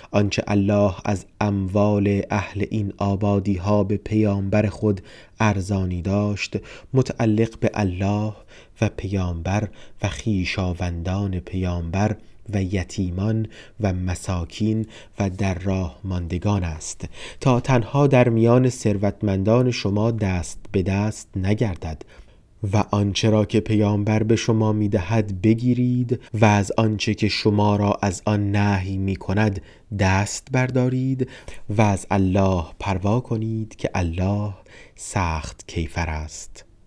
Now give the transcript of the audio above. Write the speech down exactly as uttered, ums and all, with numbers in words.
آنچه الله از اموال اهل این آبادی ها به پیامبر خود ارزانی داشت متعلق به الله و پیامبر و خویشاوندان پیامبر و یتیمان و مساکین و در راه ماندگان است، تا تنها در میان ثروتمندان شما دست به دست نگردد و آنچه را که پیامبر به شما میدهد بگیرید و از آنچه که شما را از آن نهی می کند دست بردارید و از الله پروا کنید که الله سخت کیفر است.